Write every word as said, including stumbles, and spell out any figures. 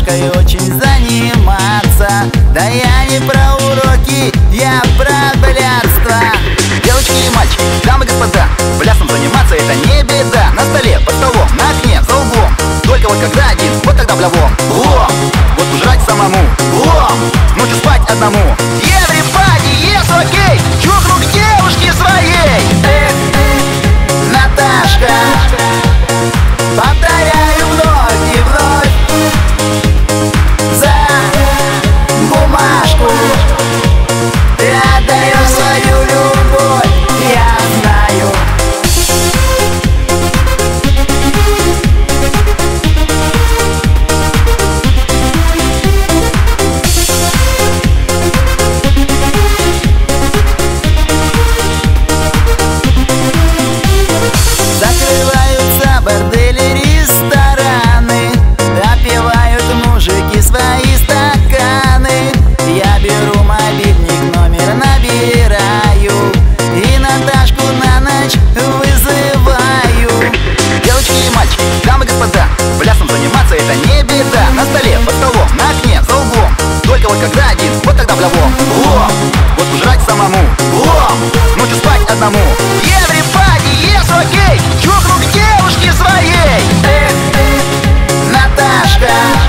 Наташкой очень заниматься. Да я не про уроки, я про блядство. Девочки и мальчики, дамы и господа, плясом заниматься это не беда. На столе, под столом, на окне, за углом. Только вот когда один, вот тогда влом. Влом, вот ужрать самому. Влом, ночью спать одному. Everybody, yes, окей, чухну к девушке своей. Эх, Наташка, повторяю вновь и вновь. За бумажку ты отдаешь свою любовь, я знаю. Закрываются бордели, рестораны, допивают мужики свои стаканы. Я беру мобильник, номер набираю и Наташку на ночь вызываю. Девочки и мальчики, дамы и господа, плясом заниматься это не беда. На столе, под столом, на окне, за углом. Только вот когда один, вот тогда влом. Влом, вот ужрать самому. Влом, ночью спать одному. Everybody, yes, окей, чухну к девушке своей. Эх, Наташка,